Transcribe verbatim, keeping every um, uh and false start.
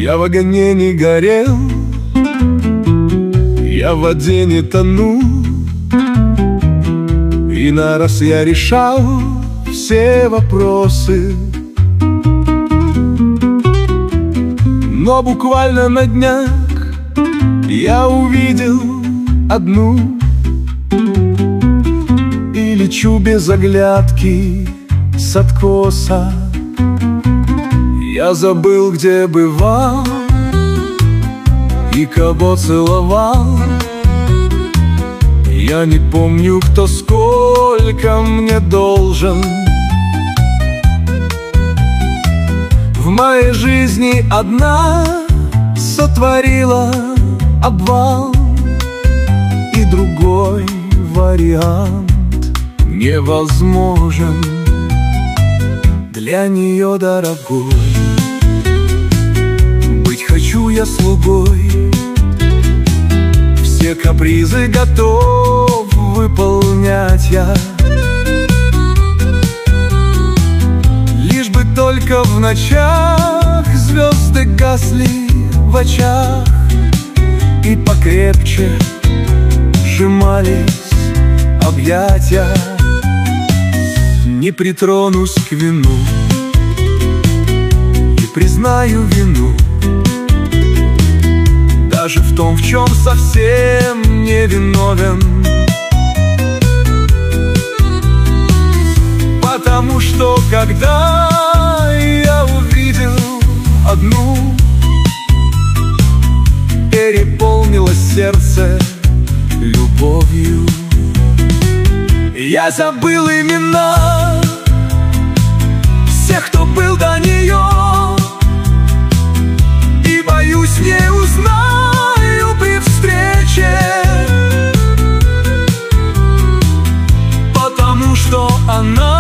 Я в огне не горел, я в воде не тону, и на раз я решал все вопросы. Но буквально на днях я увидел одну, и лечу без оглядки с откоса. Я забыл, где бывал и кого целовал. Я не помню, кто сколько мне должен. В моей жизни одна сотворила обвал, и другой вариант невозможен для нее дорогой. Быть хочу я слугой, все капризы готов выполнять я, лишь бы только в ночах звезды гасли в очах и покрепче сжимались объятия. Не притронусь к вину, не признаю вину даже в том, в чем совсем не виновен. Потому что когда я увидел одну, переполнилось сердце любовью. Я забыл имена всех, кто был до нее, и боюсь, не узнаю при встрече, потому что она